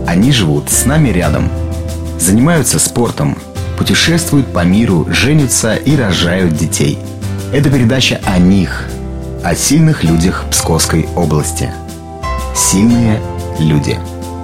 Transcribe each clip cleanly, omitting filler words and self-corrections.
Они живут с нами рядом, занимаются спортом, путешествуют по миру, женятся и рожают детей. Это передача о них, о сильных людях Псковской области. Сильные люди.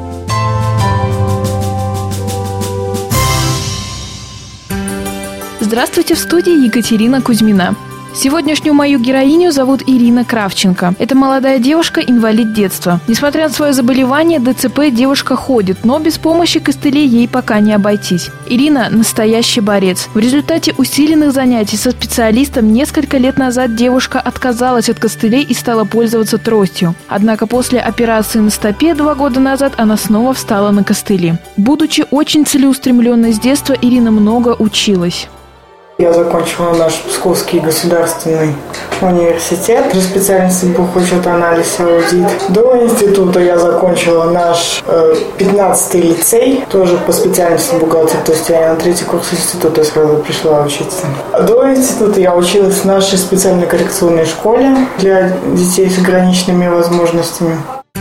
Здравствуйте, в студии Екатерина Кузьмина. Сегодняшнюю мою героиню зовут Ирина Кравченко. Это молодая девушка, инвалид детства. Несмотря на свое заболевание, ДЦП, девушка ходит, но без помощи костылей ей пока не обойтись. Ирина – настоящий борец. В результате усиленных занятий со специалистом несколько лет назад девушка отказалась от костылей и стала пользоваться тростью. Однако после операции на стопе 2 года назад она снова встала на костыли. Будучи очень целеустремленной с детства, Ирина много училась. Я закончила наш Псковский государственный университет по специальности бухучет, анализ, аудит. До института я закончила наш 15-й лицей, тоже по специальности бухгалтер, то есть я на 3-й курс института сразу пришла учиться. До института я училась в нашей специальной коррекционной школе для детей с ограниченными возможностями.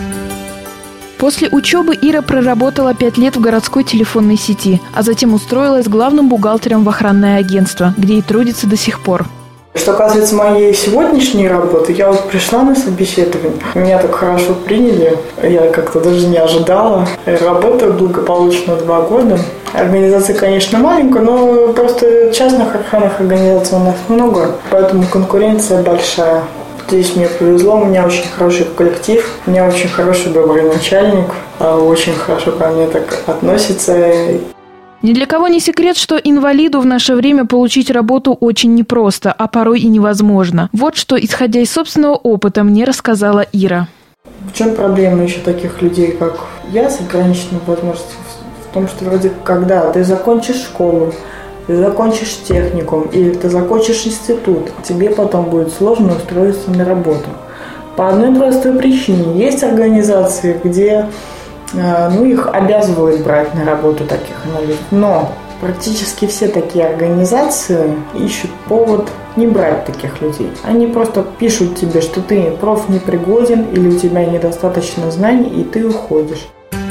После учебы Ира проработала 5 лет в городской телефонной сети, а затем устроилась главным бухгалтером в охранное агентство, где и трудится до сих пор. Что касается моей сегодняшней работы, я вот пришла на собеседование, меня так хорошо приняли, я как-то даже не ожидала. Работаю благополучно 2 года. Организация, конечно, маленькая, но просто частных охранных организаций у нас много, поэтому конкуренция большая. Здесь мне повезло, у меня очень хороший коллектив, у меня очень хороший добрый начальник, очень хорошо ко мне так относится. Ни для кого не секрет, что инвалиду в наше время получить работу очень непросто, а порой и невозможно. Вот что, исходя из собственного опыта, мне рассказала Ира. В чем проблема еще таких людей, как я, с ограниченными возможностями? В том, что вроде когда ты закончишь школу, ты закончишь техникум или ты закончишь институт, тебе потом будет сложно устроиться на работу. По одной простой причине. Есть организации, где их обязывают брать на работу таких инвалидов. Но практически все такие организации ищут повод не брать таких людей. Они просто пишут тебе, что ты профнепригоден или у тебя недостаточно знаний, и ты уходишь.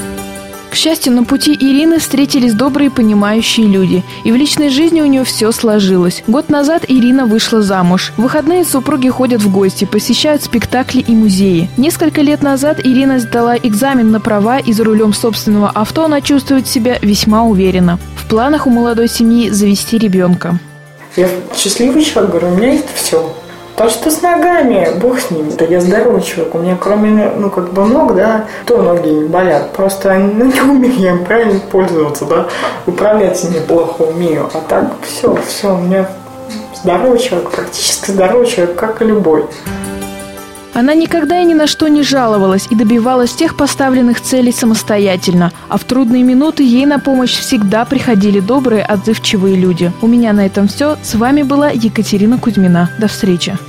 К счастью, на пути Ирины встретились добрые понимающие люди, и в личной жизни у нее все сложилось. Год назад Ирина вышла замуж. В выходные супруги ходят в гости, посещают спектакли и музеи. Несколько лет назад Ирина сдала экзамен на права, и за рулем собственного авто она чувствует себя весьма уверенно. В планах у молодой семьи завести ребенка. Я счастливый человек, говорю, у меня есть все. То, что с ногами, бог с ними. Да я здоровый человек. У меня кроме, ног, то ноги не болят. Просто не умею правильно пользоваться, Управлять неплохо умею. А так все, у меня здоровый человек, практически здоровый человек, как и любой. Она никогда и ни на что не жаловалась и добивалась тех поставленных целей самостоятельно. А в трудные минуты ей на помощь всегда приходили добрые, отзывчивые люди. У меня на этом все. С вами была Екатерина Кузьмина. До встречи.